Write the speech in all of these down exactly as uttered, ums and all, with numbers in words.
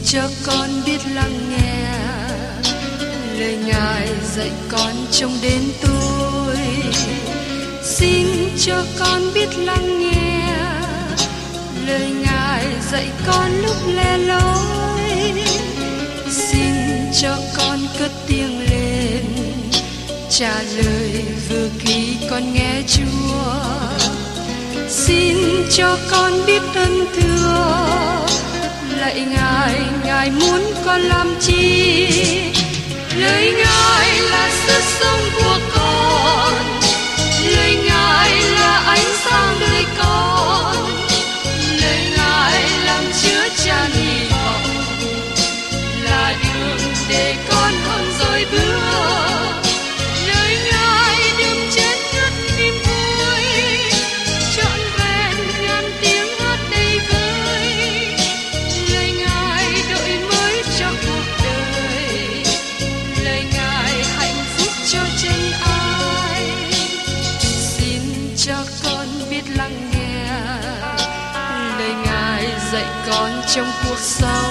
cho con biết lắng nghe lời Ngài dạy con trong đến tôi. Xin cho con biết lắng nghe lời Ngài dạy con lúc lẻ loi. Xin cho con cất tiếng lên trả lời vừa khi con nghe Chúa. Xin cho con biết ơn thưa lạy Ngài, Ngài muốn con làm chi? Lời Ngài là sức sống của con, lời Ngài là ánh sáng đời con, lời Ngài làm chứa chan hy vọng, là đường để con không dối bước. Lời Ngài đừng chết ngất niềm vui, trọn vẹn ngàn tiếng hát đầy vơi. Lời Ngài đổi mới cho cuộc đời, lời Ngài hạnh phúc cho chân ai. Xin cho con biết lắng nghe lời Ngài dạy con trong cuộc sống.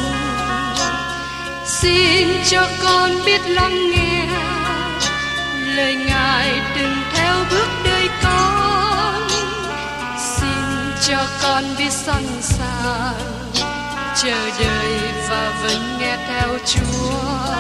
Xin cho con biết lắng nghe lời Ngài đừng theo bước đời con. Xin cho con biết sẵn sàng chờ đợi và vẫn nghe theo Chúa.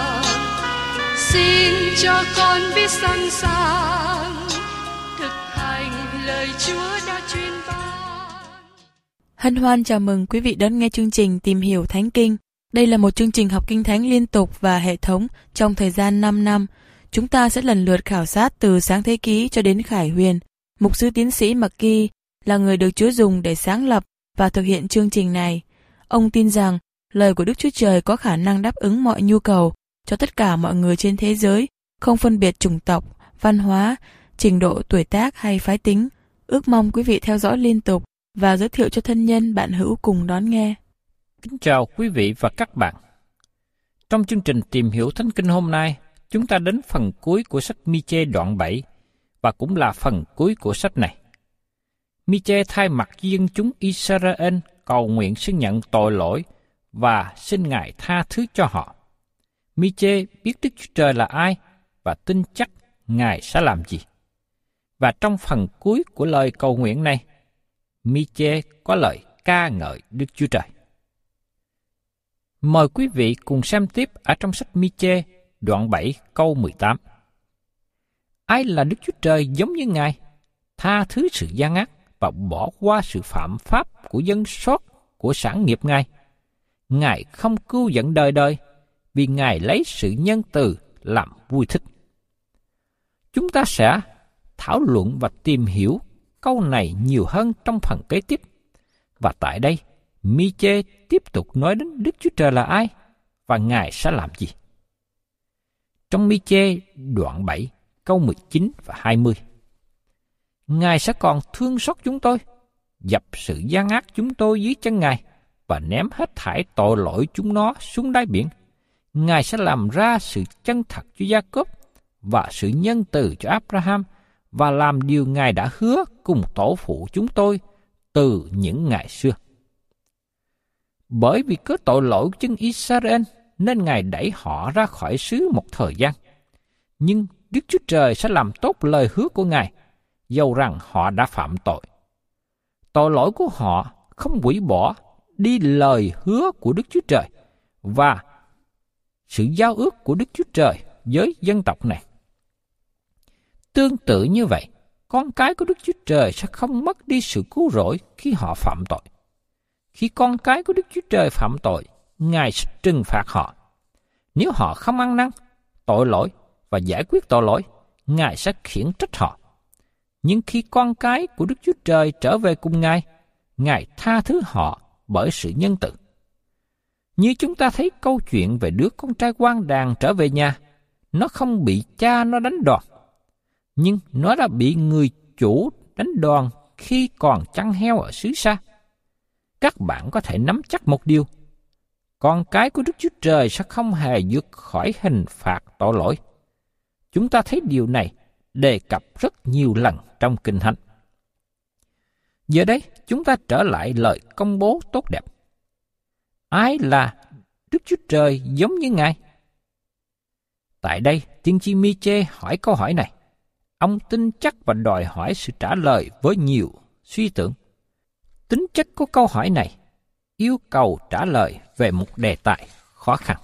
Xin cho con biết sẵn sàng thực hành lời Chúa đã truyền ban. Hân hoan chào mừng quý vị đón nghe chương trình Tìm hiểu Thánh Kinh. Đây là một chương trình học Kinh Thánh liên tục và hệ thống trong thời gian năm năm. Chúng ta sẽ lần lượt khảo sát từ Sáng Thế Ký cho đến Khải Huyền. Mục sư tiến sĩ McGee là người được Chúa dùng để sáng lập và thực hiện chương trình này. Ông tin rằng lời của Đức Chúa Trời có khả năng đáp ứng mọi nhu cầu cho tất cả mọi người trên thế giới, không phân biệt chủng tộc, văn hóa, trình độ tuổi tác hay phái tính. Ước mong quý vị theo dõi liên tục và giới thiệu cho thân nhân bạn hữu cùng đón nghe. Kính chào quý vị và các bạn. Trong chương trình Tìm hiểu Thánh Kinh hôm nay, chúng ta đến phần cuối của sách Mi-chê đoạn bảy và cũng là phần cuối của sách này. Mi-chê thay mặt dân chúng Israel cầu nguyện xin nhận tội lỗi và xin Ngài tha thứ cho họ. Mi-chê biết Đức Chúa Trời là ai và tin chắc Ngài sẽ làm gì. Và trong phần cuối của lời cầu nguyện này, Mi-chê có lời ca ngợi Đức Chúa Trời. Mời quý vị cùng xem tiếp ở trong sách Mi-chê đoạn bảy câu mười tám. Ai là Đức Chúa Trời giống như Ngài, tha thứ sự gian ác và bỏ qua sự phạm pháp của dân sót của sản nghiệp Ngài. Ngài không cưu giận đời đời, vì Ngài lấy sự nhân từ làm vui thích. Chúng ta sẽ thảo luận và tìm hiểu câu này nhiều hơn trong phần kế tiếp. Và tại đây, Mi-chê tiếp tục nói đến Đức Chúa Trời là ai và Ngài sẽ làm gì. Trong Mi-chê đoạn bảy, câu mười chín và hai mươi. Ngài sẽ còn thương xót chúng tôi, dập sự gian ác chúng tôi dưới chân Ngài và ném hết thảy tội lỗi chúng nó xuống đáy biển. Ngài sẽ làm ra sự chân thật cho Gia-cốp và sự nhân từ cho Abraham và làm điều Ngài đã hứa cùng tổ phụ chúng tôi từ những ngày xưa. Bởi vì cớ tội lỗi của dân Israel nên Ngài đẩy họ ra khỏi xứ một thời gian. Nhưng Đức Chúa Trời sẽ làm tốt lời hứa của Ngài, dầu rằng họ đã phạm tội. Tội lỗi của họ không hủy bỏ đi lời hứa của Đức Chúa Trời và sự giao ước của Đức Chúa Trời với dân tộc này. Tương tự như vậy, con cái của Đức Chúa Trời sẽ không mất đi sự cứu rỗi khi họ phạm tội. Khi con cái của Đức Chúa Trời phạm tội, Ngài sẽ trừng phạt họ. Nếu họ không ăn năn, tội lỗi và giải quyết tội lỗi, Ngài sẽ khiển trách họ. Nhưng khi con cái của Đức Chúa Trời trở về cùng Ngài, Ngài tha thứ họ bởi sự nhân từ. Như chúng ta thấy câu chuyện về đứa con trai hoang đàn trở về nhà, nó không bị cha nó đánh đòn, nhưng nó đã bị người chủ đánh đòn khi còn chăn heo ở xứ xa. Các bạn có thể nắm chắc một điều, con cái của Đức Chúa Trời sẽ không hề vượt khỏi hình phạt tội lỗi. Chúng ta thấy điều này đề cập rất nhiều lần trong Kinh Thánh. Giờ đây, chúng ta trở lại lời công bố tốt đẹp. Ai là Đức Chúa Trời giống như Ngài? Tại đây, tiên tri Mi-chê hỏi câu hỏi này. Ông tin chắc và đòi hỏi sự trả lời với nhiều suy tưởng. Tính chất của câu hỏi này yêu cầu trả lời về một đề tài khó khăn.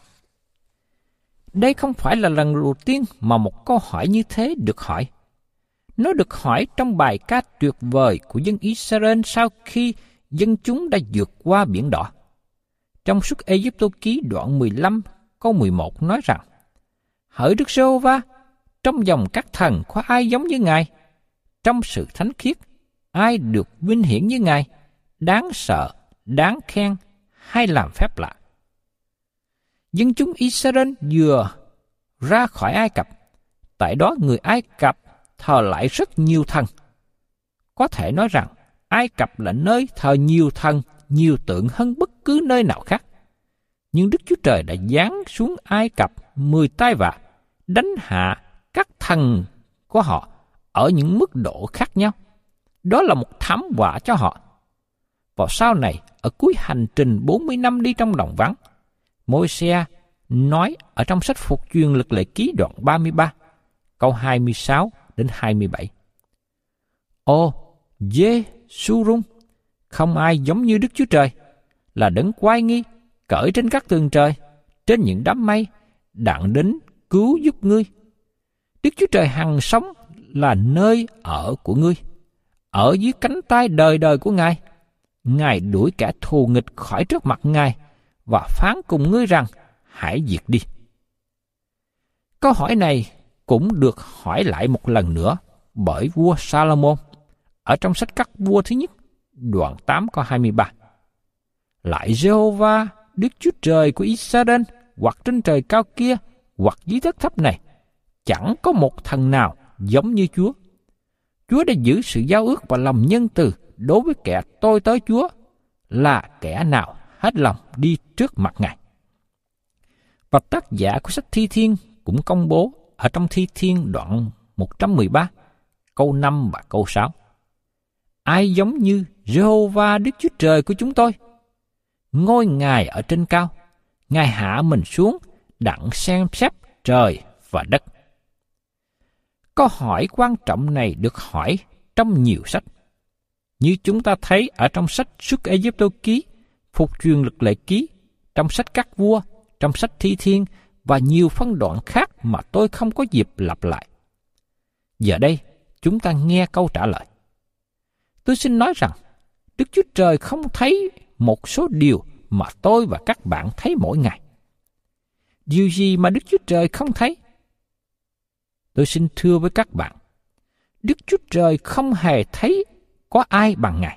Đây không phải là lần đầu tiên mà một câu hỏi như thế được hỏi. Nó được hỏi trong bài ca tuyệt vời của dân Israel sau khi dân chúng đã vượt qua biển đỏ. Trong Xuất Ê-díp-tô ký đoạn mười lăm câu mười một nói rằng: Hỡi Đức Giê-hô-va, trong dòng các thần có ai giống như Ngài? Trong sự thánh khiết, ai được vinh hiển như Ngài? Đáng sợ, đáng khen, hay làm phép lạ? Dân chúng Israel vừa ra khỏi Ai Cập, tại đó người Ai Cập thờ lại rất nhiều thần. Có thể nói rằng Ai Cập là nơi thờ nhiều thần, nhiều tượng hơn bất cứ nơi nào khác. Nhưng Đức Chúa Trời đã giáng xuống Ai Cập mười tai vạ, đánh hạ các thần của họ ở những mức độ khác nhau. Đó là một thảm họa cho họ. Vào sau này, ở cuối hành trình bốn mươi năm đi trong đồng vắng, Môi-se nói ở trong sách Phục truyền Luật Lệ Ký đoạn ba mươi ba, câu hai mươi sáu đến hai mươi bảy. Ô, Giê-su-rung, không ai giống như Đức Chúa Trời, là đấng oai nghi, cởi trên các tường trời, trên những đám mây, đặng đến cứu giúp ngươi. Đức Chúa Trời hằng sống là nơi ở của ngươi, ở dưới cánh tay đời đời của Ngài. Ngài đuổi kẻ thù nghịch khỏi trước mặt Ngài và phán cùng ngươi rằng: hãy diệt đi. Câu hỏi này cũng được hỏi lại một lần nữa bởi vua Salomon ở trong sách Các Vua thứ nhất, đoạn tám câu hai mươi ba. Lại Giê-hô-va, Đức Chúa Trời của Israel, hoặc trên trời cao kia, hoặc dưới đất thấp này, chẳng có một thần nào giống như Chúa. Chúa đã giữ sự giao ước và lòng nhân từ đối với kẻ tôi tới Chúa, là kẻ nào hết lòng đi trước mặt Ngài. Và tác giả của sách Thi Thiên cũng công bố ở trong Thi Thiên đoạn một trăm mười ba, câu năm và câu sáu. Ai giống như Giê-hô-va Đức Chúa Trời của chúng tôi? Ngôi Ngài ở trên cao, Ngài hạ mình xuống đặng xem xét trời và đất. Câu hỏi quan trọng này được hỏi trong nhiều sách. Như chúng ta thấy ở trong sách Xuất Ê-díp-tô ký, Phục truyền Luật Lệ Ký, trong sách Các Vua, trong sách Thi Thiên và nhiều phân đoạn khác mà tôi không có dịp lặp lại. Giờ đây, chúng ta nghe câu trả lời. Tôi xin nói rằng, Đức Chúa Trời không thấy một số điều mà tôi và các bạn thấy mỗi ngày. Điều gì mà Đức Chúa Trời không thấy? Tôi xin thưa với các bạn, Đức Chúa Trời không hề thấy có ai bằng Ngài.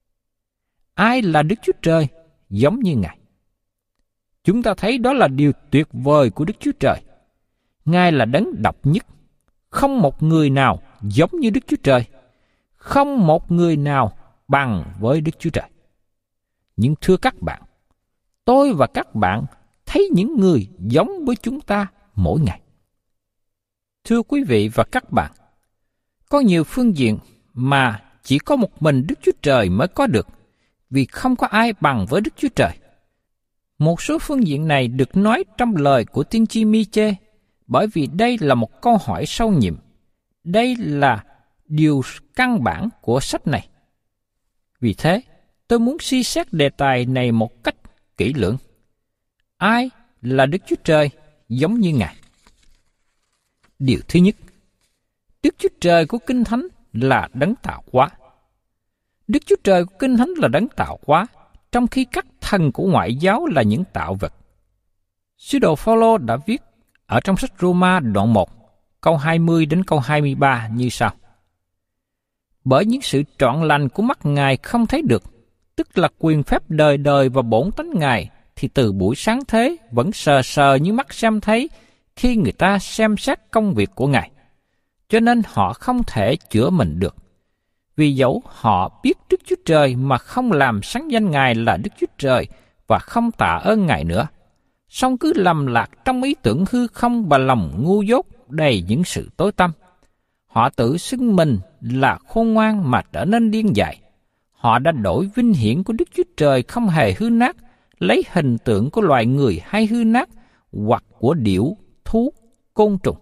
Ai là Đức Chúa Trời giống như Ngài? Chúng ta thấy đó là điều tuyệt vời của Đức Chúa Trời. Ngài là đấng độc nhất. Không một người nào giống như Đức Chúa Trời. Không một người nào bằng với Đức Chúa Trời. Nhưng thưa các bạn, tôi và các bạn thấy những người giống với chúng ta mỗi ngày. Thưa quý vị và các bạn, có nhiều phương diện mà chỉ có một mình Đức Chúa Trời mới có được, vì không có ai bằng với Đức Chúa Trời. Một số phương diện này được nói trong lời của tiên tri Mi-chê, bởi vì đây là một câu hỏi sâu nhiệm. Đây là điều căn bản của sách này. Vì thế, tôi muốn suy xét đề tài này một cách kỹ lưỡng. Ai là Đức Chúa Trời giống như Ngài? Điều thứ nhất, Đức Chúa Trời của Kinh Thánh là đấng tạo hóa. Đức Chúa Trời của Kinh Thánh là đấng tạo hóa, trong khi các thần của ngoại giáo là những tạo vật. Sứ đồ Phao-lô đã viết ở trong sách Rô-ma đoạn một, câu hai mươi đến câu hai mươi ba như sau. Bởi những sự trọn lành của mắt Ngài không thấy được, tức là quyền phép đời đời và bổn tánh Ngài, thì từ buổi sáng thế vẫn sờ sờ như mắt xem thấy khi người ta xem xét công việc của Ngài. Cho nên họ không thể chữa mình được. Vì dẫu họ biết Đức Chúa Trời mà không làm sáng danh Ngài là Đức Chúa Trời và không tạ ơn Ngài nữa, song cứ lầm lạc trong ý tưởng hư không và lòng ngu dốt đầy những sự tối tăm. Họ tự xưng mình là khôn ngoan mà trở nên điên dại. Họ đã đổi vinh hiển của Đức Chúa Trời không hề hư nát, lấy hình tượng của loài người hay hư nát, hoặc của điểu, thú, côn trùng.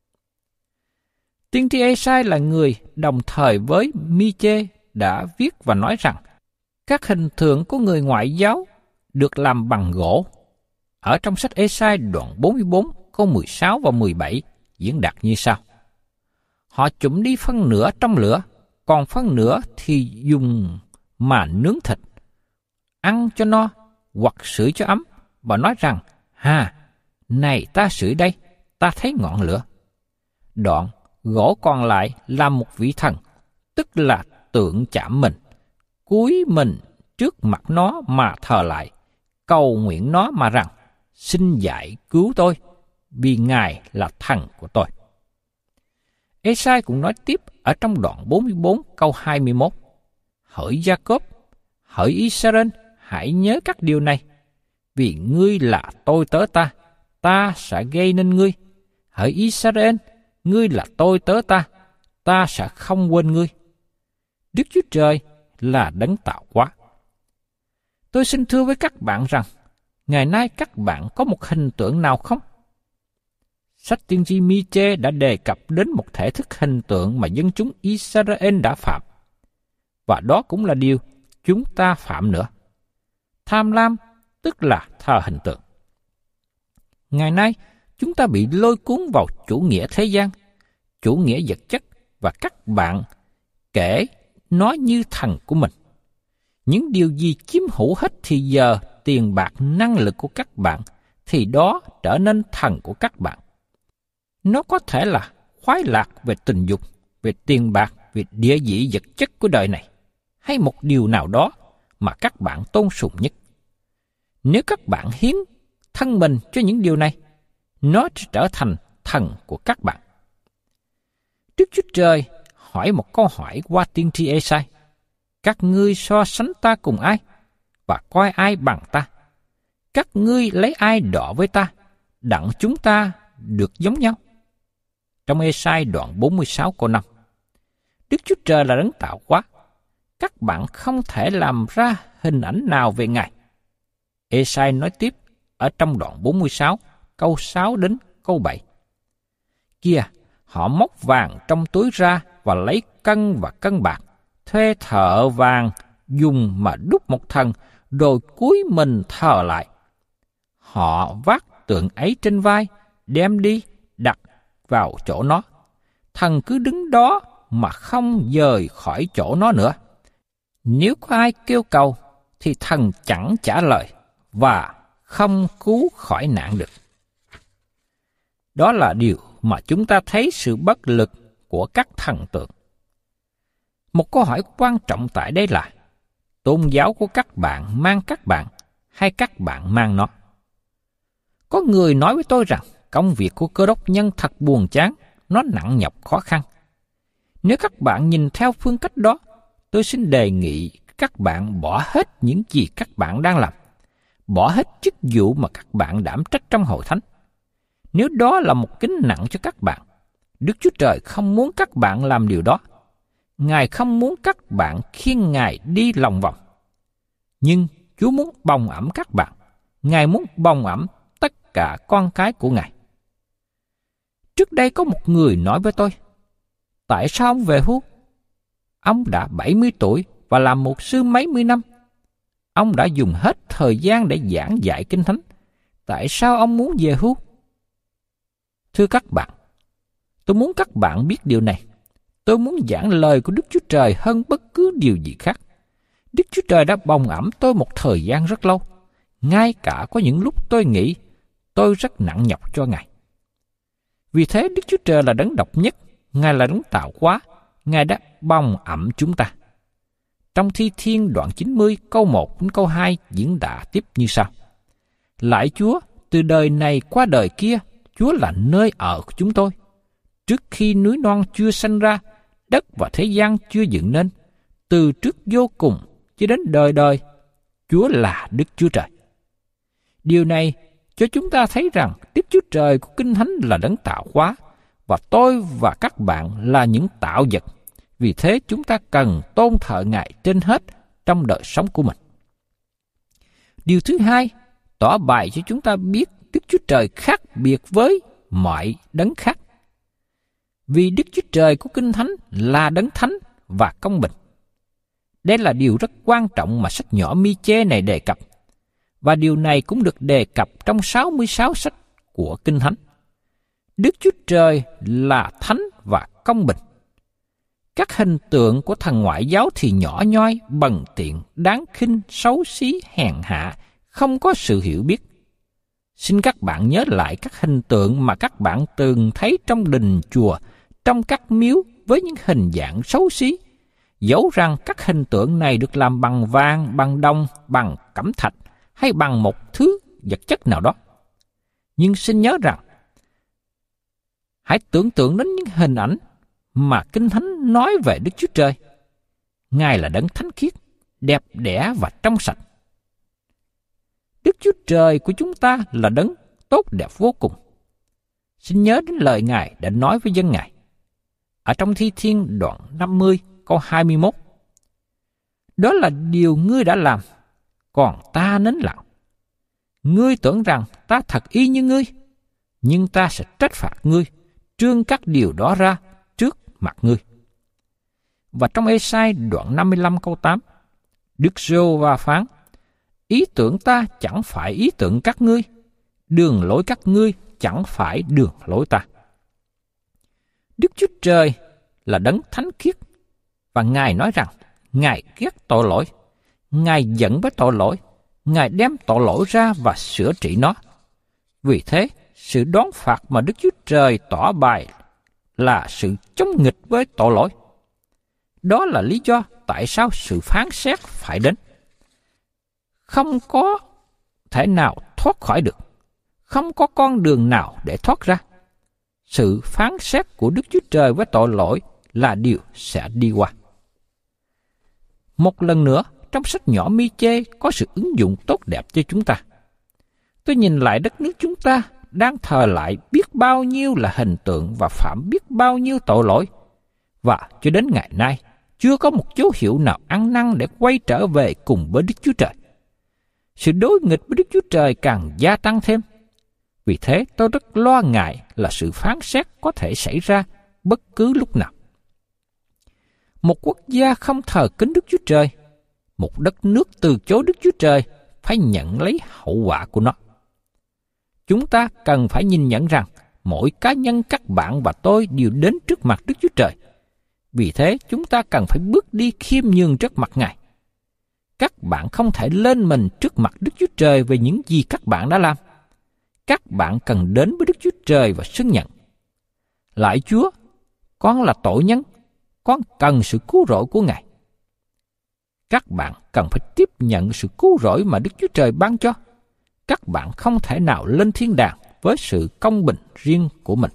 Tiên tri Ê-sai là người đồng thời với Mi-chê đã viết và nói rằng các hình tượng của người ngoại giáo được làm bằng gỗ. Ở trong sách Ê-sai đoạn bốn mươi bốn câu mười sáu và mười bảy diễn đạt như sau: Họ trụm đi phân nửa trong lửa, còn phân nửa thì dùng mà nướng thịt, ăn cho no hoặc sưởi cho ấm, và nói rằng: Hà, này ta sưởi đây, ta thấy ngọn lửa. Đoạn gỗ còn lại là một vị thần, tức là tượng chạm mình, cúi mình trước mặt nó mà thờ lại, cầu nguyện nó mà rằng: Xin giải cứu tôi, vì Ngài là thần của tôi. Ê-sai cũng nói tiếp ở trong đoạn bốn mươi bốn câu hai mươi mốt: Hỡi Gia-cốp, hỡi Israel, hãy nhớ các điều này, vì ngươi là tôi tớ ta, ta sẽ gây nên ngươi. Hỡi Israel, ngươi là tôi tớ ta, ta sẽ không quên ngươi. Đức Chúa Trời là đấng tạo hóa. Tôi xin thưa với các bạn rằng, ngày nay các bạn có một hình tượng nào không? Sách tiên tri Mi-chê đã đề cập đến một thể thức hình tượng mà dân chúng Israel đã phạm. Và đó cũng là điều chúng ta phạm nữa. Tham lam tức là thờ hình tượng. Ngày nay, chúng ta bị lôi cuốn vào chủ nghĩa thế gian, chủ nghĩa vật chất, và các bạn kể nó như thần của mình. Những điều gì chiếm hữu hết thì giờ, tiền bạc, năng lực của các bạn, thì đó trở nên thần của các bạn. Nó có thể là khoái lạc về tình dục, về tiền bạc, về địa vị vật chất của đời này, hay một điều nào đó mà các bạn tôn sùng nhất. Nếu các bạn hiến thân mình cho những điều này, nó sẽ trở thành thần của các bạn. Đức Chúa Trời hỏi một câu hỏi qua tiên tri Ê-sai: Các ngươi so sánh ta cùng ai, và coi ai bằng ta? Các ngươi lấy ai đọ với ta, đặng chúng ta được giống nhau? Trong Ê-sai đoạn bốn mươi sáu câu năm. Đức Chúa Trời là đấng tạo hóa. Các bạn không thể làm ra hình ảnh nào về Ngài. Ê-sai nói tiếp ở trong đoạn bốn mươi sáu, câu sáu đến câu bảy. Kìa, họ móc vàng trong túi ra và lấy cân và cân bạc, thuê thợ vàng dùng mà đúc một thần, rồi cúi mình thờ lại. Họ vác tượng ấy trên vai, đem đi đặt vào chỗ nó. Thần cứ đứng đó mà không dời khỏi chỗ nó nữa. Nếu có ai kêu cầu, thì thần chẳng trả lời và không cứu khỏi nạn được. Đó là điều mà chúng ta thấy sự bất lực của các thần tượng. Một câu hỏi quan trọng tại đây là: tôn giáo của các bạn mang các bạn, hay các bạn mang nó? Có người nói với tôi rằng công việc của cơ đốc nhân thật buồn chán, nó nặng nhọc khó khăn. Nếu các bạn nhìn theo phương cách đó, tôi xin đề nghị các bạn bỏ hết những gì các bạn đang làm, bỏ hết chức vụ mà các bạn đảm trách trong hội thánh. Nếu đó là một gánh nặng cho các bạn, Đức Chúa Trời không muốn các bạn làm điều đó. Ngài không muốn các bạn khiêng Ngài đi lòng vòng. Nhưng Chúa muốn bồng ẵm các bạn. Ngài muốn bồng ẵm tất cả con cái của Ngài. Trước đây có một người nói với tôi: Tại sao ông về hưu? Ông đã bảy mươi tuổi và làm mục sư mấy mươi năm. Ông đã dùng hết thời gian để giảng dạy Kinh Thánh. Tại sao ông muốn về hưu? Thưa các bạn, tôi muốn các bạn biết điều này. Tôi muốn giảng lời của Đức Chúa Trời hơn bất cứ điều gì khác. Đức Chúa Trời đã bồng ẵm tôi một thời gian rất lâu. Ngay cả có những lúc tôi nghĩ tôi rất nặng nhọc cho Ngài. Vì thế Đức Chúa Trời là đấng độc nhất, Ngài là đấng tạo hóa, Ngài đã bồng ẵm chúng ta. Trong Thi Thiên đoạn chín mươi câu một đến câu hai diễn đạt tiếp như sau: Lạy Chúa, từ đời này qua đời kia, Chúa là nơi ở của chúng tôi. Trước khi núi non chưa sanh ra, đất và thế gian chưa dựng nên, từ trước vô cùng cho đến đời đời, Chúa là Đức Chúa Trời. Điều này cho chúng ta thấy rằng Đức Chúa Trời của Kinh Thánh là đấng tạo hóa, và tôi và các bạn là những tạo vật. Vì thế chúng ta cần tôn thờ Ngài trên hết trong đời sống của mình. Điều thứ hai, tỏ bày cho chúng ta biết Đức Chúa Trời khác biệt với mọi đấng khác. Vì Đức Chúa Trời của Kinh Thánh là đấng thánh và công bình. Đây là điều rất quan trọng mà sách nhỏ Mi-chê này đề cập, và điều này cũng được đề cập trong sáu mươi sáu sách của Kinh Thánh. Đức Chúa Trời là thánh và công bình. Các hình tượng của thần ngoại giáo thì nhỏ nhoi, bần tiện, đáng khinh, xấu xí, hèn hạ, không có sự hiểu biết. Xin các bạn nhớ lại các hình tượng mà các bạn từng thấy trong đình chùa, trong các miếu với những hình dạng xấu xí. Dẫu rằng các hình tượng này được làm bằng vàng, bằng đồng, bằng cẩm thạch hay bằng một thứ vật chất nào đó. Nhưng xin nhớ rằng, hãy tưởng tượng đến những hình ảnh mà Kinh Thánh nói về Đức Chúa Trời. Ngài là đấng thánh khiết, đẹp đẽ và trong sạch. Đức Chúa Trời của chúng ta là đấng tốt đẹp vô cùng. Xin nhớ đến lời Ngài đã nói với dân Ngài ở trong Thi Thiên đoạn năm mươi câu hai mươi mốt. Đó là điều ngươi đã làm, còn ta nín lặng. Ngươi tưởng rằng ta thật y như ngươi, nhưng ta sẽ trách phạt ngươi, trương các điều đó ra trước mặt ngươi. Và trong Ê-sai đoạn năm mươi lăm câu tám, Đức Giê-hô-va phán: Ý tưởng ta chẳng phải ý tưởng các ngươi, đường lối các ngươi chẳng phải đường lối ta. Đức Chúa Trời là đấng thánh khiết, và Ngài nói rằng Ngài ghét tội lỗi, Ngài giận với tội lỗi, Ngài đem tội lỗi ra và sửa trị nó. Vì thế, sự đón phạt mà Đức Chúa Trời tỏ bày là sự chống nghịch với tội lỗi. Đó là lý do tại sao sự phán xét phải đến. Không có thể nào thoát khỏi được, không có con đường nào để thoát ra. Sự phán xét của Đức Chúa Trời với tội lỗi là điều sẽ đi qua. Một lần nữa, trong sách nhỏ Mi-chê có sự ứng dụng tốt đẹp cho chúng ta. Tôi nhìn lại đất nước chúng ta đang thờ lại biết bao nhiêu là hình tượng và phạm biết bao nhiêu tội lỗi, và cho đến ngày nay chưa có một dấu hiệu nào ăn năn để quay trở về cùng với Đức Chúa Trời. Sự đối nghịch với Đức Chúa Trời càng gia tăng thêm. Vì thế tôi rất lo ngại là sự phán xét có thể xảy ra bất cứ lúc nào. Một quốc gia không thờ kính Đức Chúa Trời, một đất nước từ chối Đức Chúa Trời phải nhận lấy hậu quả của nó. Chúng ta cần phải nhìn nhận rằng mỗi cá nhân các bạn và tôi đều đến trước mặt Đức Chúa Trời. Vì thế chúng ta cần phải bước đi khiêm nhường trước mặt Ngài. Các bạn không thể lên mình trước mặt Đức Chúa Trời về những gì các bạn đã làm. Các bạn cần đến với Đức Chúa Trời và xưng nhận: Lạy Chúa, con là tội nhân, con cần sự cứu rỗi của Ngài. Các bạn cần phải tiếp nhận sự cứu rỗi mà Đức Chúa Trời ban cho. Các bạn không thể nào lên thiên đàng với sự công bình riêng của mình.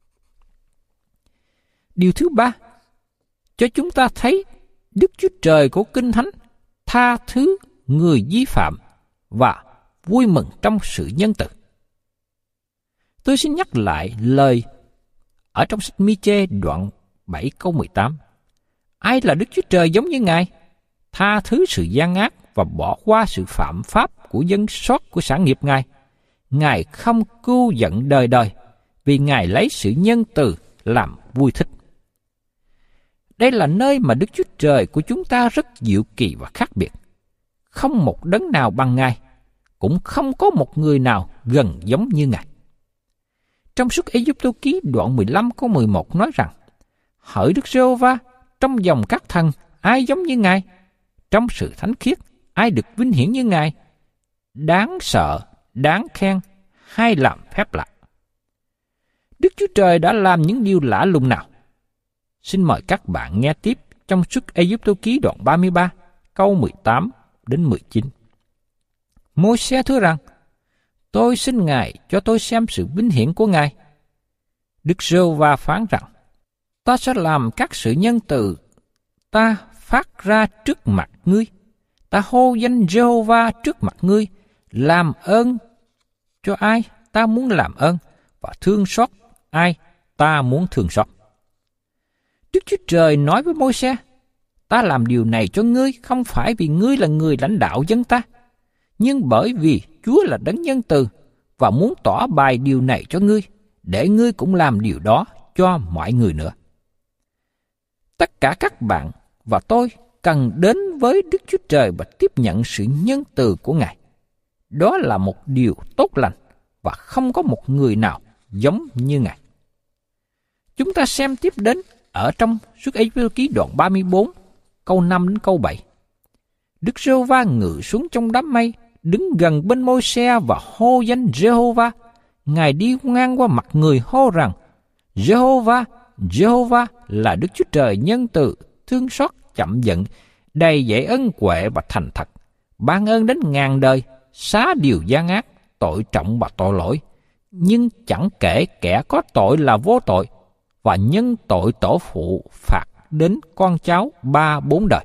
Điều thứ ba, cho chúng ta thấy Đức Chúa Trời của Kinh Thánh tha thứ người vi phạm và vui mừng trong sự nhân từ. Tôi xin nhắc lại lời ở trong sách Mi-chê đoạn bảy câu mười tám. Ai là Đức Chúa Trời giống như Ngài, tha thứ sự gian ác và bỏ qua sự phạm pháp của dân sót của sản nghiệp Ngài. Ngài không cưu giận đời đời, vì Ngài lấy sự nhân từ làm vui thích. Đây là nơi mà Đức Chúa Trời của chúng ta rất diệu kỳ và khác biệt. Không một đấng nào bằng Ngài, cũng không có một người nào gần giống như Ngài. Trong suốt Ê-díp-tô ký đoạn mười lăm câu mười một nói rằng: Hỡi Đức Giê-hô-va, trong dòng các thần, ai giống như Ngài? Trong sự thánh khiết, ai được vinh hiển như Ngài? Đáng sợ, đáng khen, hay làm phép lạ. Đức Chúa Trời đã làm những điều lạ lùng nào? Xin mời các bạn nghe tiếp trong suốt Ê-díp-tô ký đoạn ba mươi ba, câu mười tám đến mười chín. Môi-se thưa rằng: Tôi xin Ngài cho tôi xem sự vinh hiển của Ngài. Đức Giê-hô-va phán rằng: Ta sẽ làm các sự nhân từ ta phát ra trước mặt ngươi. Ta hô danh Giê-hô-va trước mặt ngươi, làm ơn cho ai ta muốn làm ơn, và thương xót ai ta muốn thương xót. Đức Chúa Trời nói với Môi-se: Ta làm điều này cho ngươi không phải vì ngươi là người lãnh đạo dân ta, Nhưng bởi vì Chúa là đấng nhân từ và muốn tỏ bày điều này cho ngươi, để ngươi cũng làm điều đó cho mọi người nữa. Tất cả các bạn và tôi cần đến với Đức Chúa Trời và tiếp nhận sự nhân từ của Ngài. Đó là một điều tốt lành và không có một người nào giống như Ngài. Chúng ta xem tiếp đến ở trong Xuất Ê-díp-tô ký đoạn ba mươi bốn, câu năm đến câu bảy. Đức Giê-hô-va ngự xuống trong đám mây, đứng gần bên Môi-se và hô danh Giê-hô-va. Ngài đi ngang qua mặt người hô rằng: Giê-hô-va, Giê-hô-va là Đức Chúa Trời nhân từ, thương xót, chậm giận, đầy dạy ân huệ và thành thật, ban ơn đến ngàn đời, xá điều gian ác, tội trọng và tội lỗi, nhưng chẳng kể kẻ có tội là vô tội, và nhân tội tổ phụ phạt đến con cháu ba bốn đời.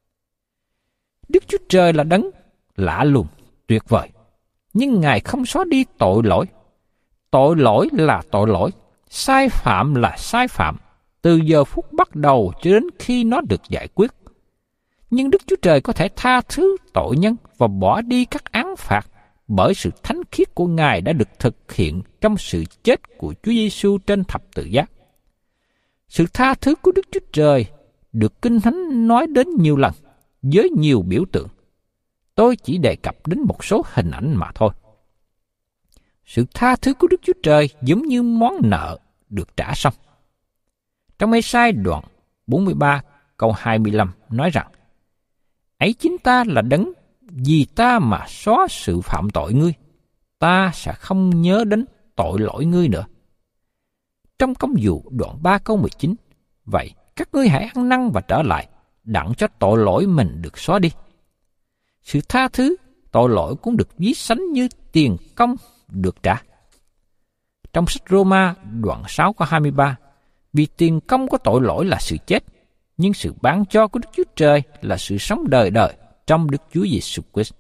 Đức Chúa Trời là đấng lạ lùng, tuyệt vời, nhưng Ngài không xóa đi tội lỗi. Tội lỗi là tội lỗi, sai phạm là sai phạm, từ giờ phút bắt đầu cho đến khi nó được giải quyết. Nhưng Đức Chúa Trời có thể tha thứ tội nhân và bỏ đi các án phạt bởi sự thánh khiết của Ngài đã được thực hiện trong sự chết của Chúa Giêsu trên thập tự giá. Sự tha thứ của Đức Chúa Trời được Kinh Thánh nói đến nhiều lần với nhiều biểu tượng. Tôi chỉ đề cập đến một số hình ảnh mà thôi. Sự tha thứ của Đức Chúa Trời giống như món nợ được trả xong. Trong Ê-sai đoạn bốn mươi ba câu hai mươi lăm nói rằng: Ấy chính ta là đấng, vì ta mà xóa sự phạm tội ngươi, ta sẽ không nhớ đến tội lỗi ngươi nữa. Trong Công vụ đoạn ba câu mười chín, vậy các ngươi hãy ăn năn và trở lại, đặng cho tội lỗi mình được xóa đi. Sự tha thứ tội lỗi cũng được ví sánh như tiền công được trả. Trong sách Rô-ma đoạn sáu câu hai mươi ba, vì tiền công của tội lỗi là sự chết, nhưng sự ban cho của Đức Chúa Trời là sự sống đời đời trong Đức Chúa Giêsu Christ.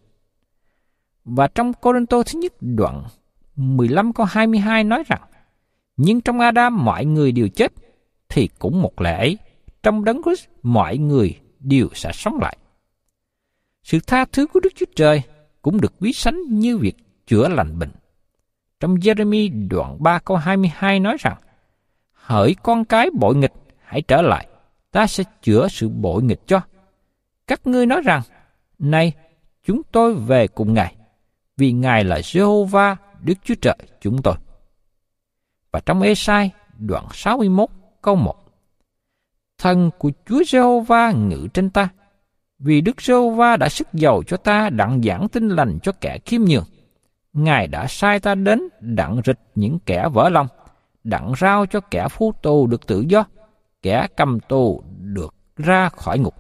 Và trong Cô-rinh-tô thứ nhất đoạn mười lăm câu hai mươi hai nói rằng: Nhưng trong Adam mọi người đều chết, thì cũng một lẽ ấy, trong Đấng Christ mọi người đều sẽ sống lại. Sự tha thứ của Đức Chúa Trời cũng được ví sánh như việc chữa lành bệnh. Trong Giê-rê-mi đoạn ba câu hai mươi hai nói rằng: Hỡi con cái bội nghịch, hãy trở lại, ta sẽ chữa sự bội nghịch cho. Các ngươi nói rằng: Này, chúng tôi về cùng Ngài, vì Ngài là Giê-hô-va Đức Chúa Trời chúng tôi. Và trong Ê-sai đoạn sáu mươi mốt câu một: Thần của Chúa Giê-hô-va ngự trên ta, vì Đức Giê-hô-va đã sức dầu cho ta đặng giảng tin lành cho kẻ khiêm nhường. Ngài đã sai ta đến đặng rịch những kẻ vỡ lòng, đặng rao cho kẻ phu tù được tự do, kẻ cầm tù được ra khỏi ngục.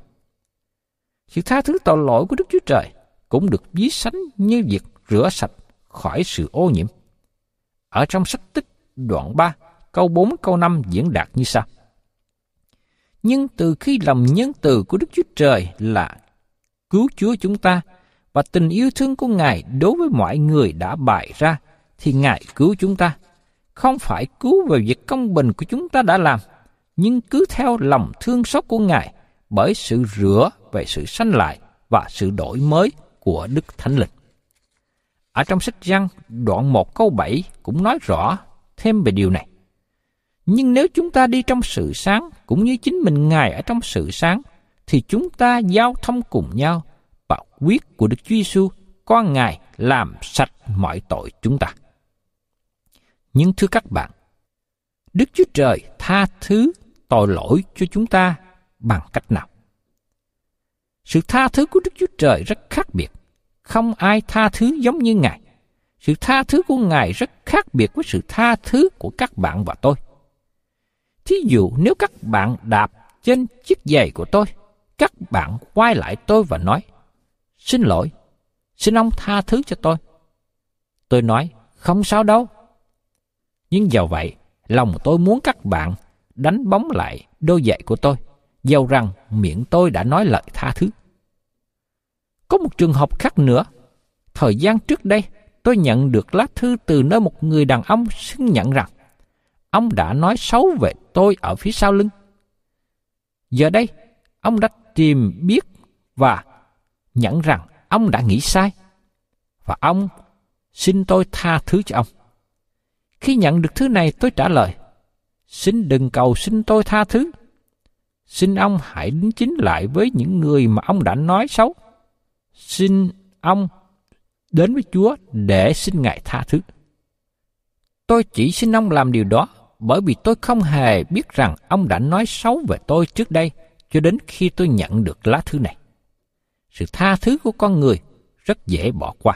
Sự tha thứ tội lỗi của Đức Chúa Trời cũng được ví sánh như việc rửa sạch khỏi sự ô nhiễm. Ở trong sách Tích đoạn ba, câu bốn câu năm diễn đạt như sau: Nhưng từ khi lòng nhân từ của Đức Chúa Trời là cứu Chúa chúng ta, và tình yêu thương của Ngài đối với mọi người đã bày ra, thì Ngài cứu chúng ta, không phải cứu về việc công bình của chúng ta đã làm, nhưng cứ theo lòng thương xót của Ngài bởi sự rửa về sự sanh lại và sự đổi mới của Đức Thánh Linh. Ở trong sách Giăng đoạn một câu bảy cũng nói rõ thêm về điều này. Nhưng nếu chúng ta đi trong sự sáng, cũng như chính mình Ngài ở trong sự sáng, thì chúng ta giao thông cùng nhau, và huyết của Đức Chúa Giêsu con Ngài làm sạch mọi tội chúng ta. Nhưng thưa các bạn, Đức Chúa Trời tha thứ tội lỗi cho chúng ta bằng cách nào? Sự tha thứ của Đức Chúa Trời rất khác biệt. Không ai tha thứ giống như Ngài. Sự tha thứ của Ngài rất khác biệt với sự tha thứ của các bạn và tôi. Thí dụ nếu các bạn đạp trên chiếc giày của tôi, các bạn quay lại tôi và nói: Xin lỗi, xin ông tha thứ cho tôi. Tôi nói: Không sao đâu. Nhưng dầu vậy, lòng tôi muốn các bạn đánh bóng lại đôi giày của tôi, dầu rằng miệng tôi đã nói lời tha thứ. Có một trường hợp khác nữa. Thời gian trước đây, tôi nhận được lá thư từ nơi một người đàn ông xưng nhận rằng ông đã nói xấu về tôi ở phía sau lưng. Giờ đây, ông đã tìm biết và nhận rằng ông đã nghĩ sai. và ông xin tôi tha thứ cho ông. Khi nhận được thứ này, tôi trả lời, xin đừng cầu xin tôi tha thứ. Xin ông hãy đính chính lại với những người mà ông đã nói xấu. Xin ông đến với Chúa để xin Ngài tha thứ. Tôi chỉ xin ông làm điều đó bởi vì tôi không hề biết rằng ông đã nói xấu về tôi trước đây cho đến khi tôi nhận được lá thư này. Sự tha thứ của con người rất dễ bỏ qua.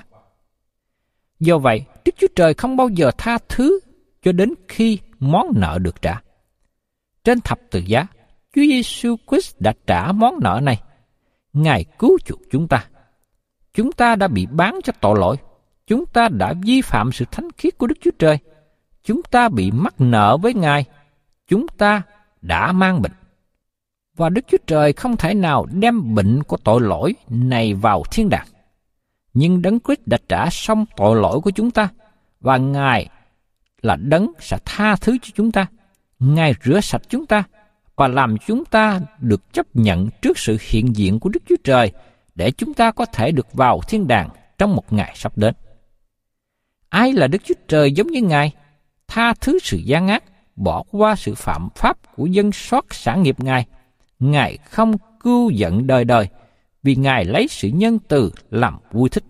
Do vậy, Đức Chúa Trời không bao giờ tha thứ cho đến khi món nợ được trả. Trên thập tự giá, Chúa Giêsu Christ đã trả món nợ này. Ngài cứu chuộc chúng ta. Chúng ta đã bị bán cho tội lỗi. Chúng ta đã vi phạm sự thánh khiết của Đức Chúa Trời. Chúng ta bị mắc nợ với Ngài. Chúng ta đã mang bệnh. Và Đức Chúa Trời không thể nào đem bệnh của tội lỗi này vào thiên đàng. Nhưng Đấng Christ đã trả xong tội lỗi của chúng ta, và Ngài là Đấng sẽ tha thứ cho chúng ta. Ngài rửa sạch chúng ta và làm chúng ta được chấp nhận trước sự hiện diện của Đức Chúa Trời để chúng ta có thể được vào thiên đàng trong một ngày sắp đến. Ai là Đức Chúa Trời giống như Ngài, tha thứ sự gian ác, bỏ qua sự phạm pháp của dân sót sản nghiệp Ngài. Ngài không cưu giận đời đời, vì Ngài lấy sự nhân từ làm vui thích.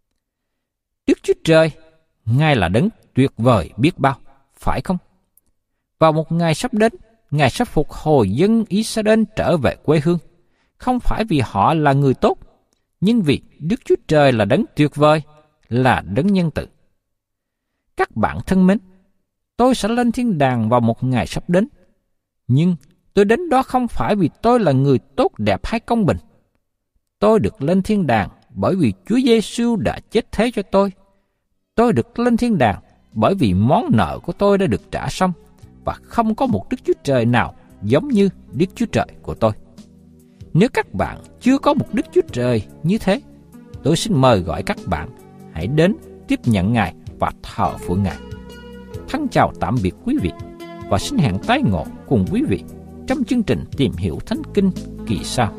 Đức Chúa Trời, Ngài là Đấng tuyệt vời biết bao, phải không? Vào một ngày sắp đến, Ngài sẽ phục hồi dân Israel trở về quê hương, không phải vì họ là người tốt, nhưng vì Đức Chúa Trời là Đấng tuyệt vời, là Đấng nhân từ. Các bạn thân mến, tôi sẽ lên thiên đàng vào một ngày sắp đến, nhưng tôi đến đó không phải vì tôi là người tốt đẹp hay công bình. Tôi được lên thiên đàng bởi vì Chúa Giêsu đã chết thế cho tôi. Tôi được lên thiên đàng bởi vì món nợ của tôi đã được trả xong, và không có một Đức Chúa Trời nào giống như Đức Chúa Trời của tôi. Nếu các bạn chưa có một Đức Chúa Trời như thế, tôi xin mời gọi các bạn hãy đến tiếp nhận Ngài và thờ phượng Ngài. Thân chào tạm biệt quý vị, và xin hẹn tái ngộ cùng quý vị trong chương trình Tìm Hiểu Thánh Kinh kỳ sau.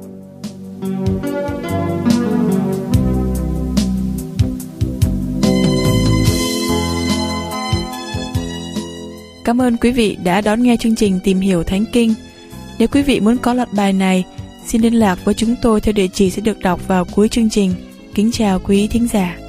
Cảm ơn quý vị đã đón nghe chương trình Tìm Hiểu Thánh Kinh. Nếu quý vị muốn có loạt bài này, xin liên lạc với chúng tôi theo địa chỉ sẽ được đọc vào cuối chương trình. Kính chào quý thính giả.